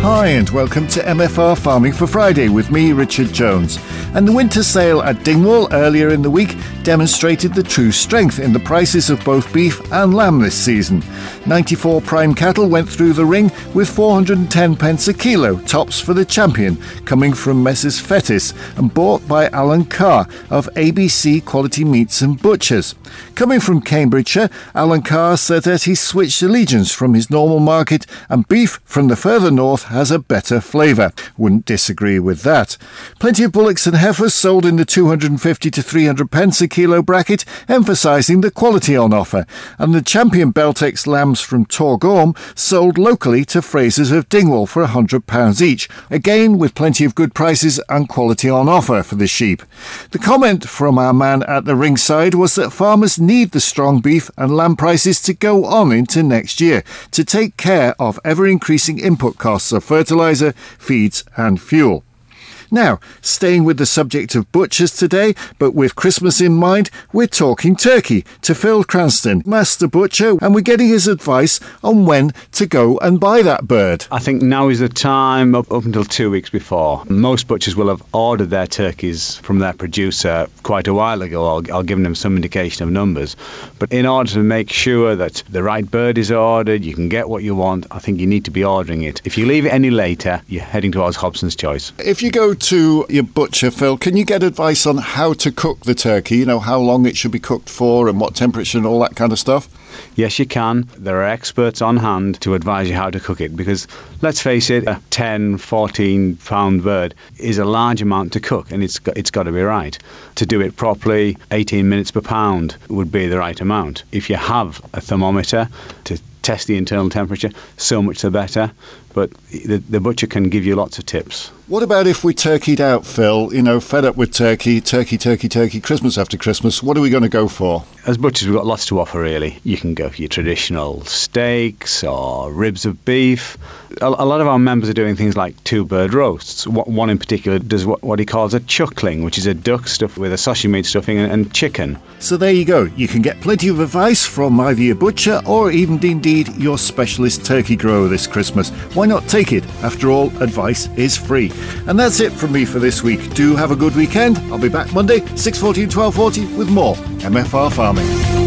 Hi and welcome to MFR Farming for Friday with me, Richard Jones. And the winter sale at Dingwall earlier in the week demonstrated the true strength in the prices of both beef and lamb this season. 94 prime cattle went through the ring with 410 pence a kilo, tops for the champion, coming from Messrs Fettis and bought by Alan Carr of ABC Quality Meats and Butchers. Coming from Cambridgeshire, Alan Carr said that he switched allegiance from his normal market and beef from the further north has a better flavour. Wouldn't disagree with that. Plenty of bullocks and heifers sold in the 250 to 300 pence a kilo bracket, emphasising the quality on offer, and the champion Beltex lambs from Torgorm sold locally to Frasers of Dingwall for £100 each, again with plenty of good prices and quality on offer for the sheep. The comment from our man at the ringside was that farmers need the strong beef and lamb prices to go on into next year to take care of ever-increasing input costs of fertiliser, feeds and fuel. Now, staying with the subject of butchers today, but with Christmas in mind, we're talking turkey to Phil Cranston, Master Butcher, and we're getting his advice on when to go and buy that bird. I think now is the time up until 2 weeks before. Most butchers will have ordered their turkeys from their producer quite a while ago. I'll give them some indication of numbers. But in order to make sure that the right bird is ordered, you can get what you want, I think you need to be ordering it. If you leave it any later, you're heading towards Hobson's Choice. If you go to your butcher, Phil, can you get advice on how to cook the turkey? You know, how long it should be cooked for and what temperature and all that kind of stuff? Yes, you can. There are experts on hand to advise you how to cook it because, let's face it, a 10, 14 pound bird is a large amount to cook and it's got to be right. To do it properly, 18 minutes per pound would be the right amount. If you have a thermometer to test the internal temperature, so much the better. But the butcher can give you lots of tips. What about if we turkeyed out, Phil? You know, fed up with turkey, Christmas after Christmas. What are we going to go for? As butchers, we've got lots to offer, really. You can go for your traditional steaks or ribs of beef. A lot of our members are doing things like two-bird roasts. One in particular does what he calls a chuckling, which is a duck stuffed with a sausage meat stuffing and chicken. So there you go. You can get plenty of advice from either your butcher or even indeed your specialist turkey grower this Christmas. Why not take it? After all, advice is free. And that's it from me for this week. Do have a good weekend. I'll be back Monday, 6:40 and 12:40 with more MFR Farming.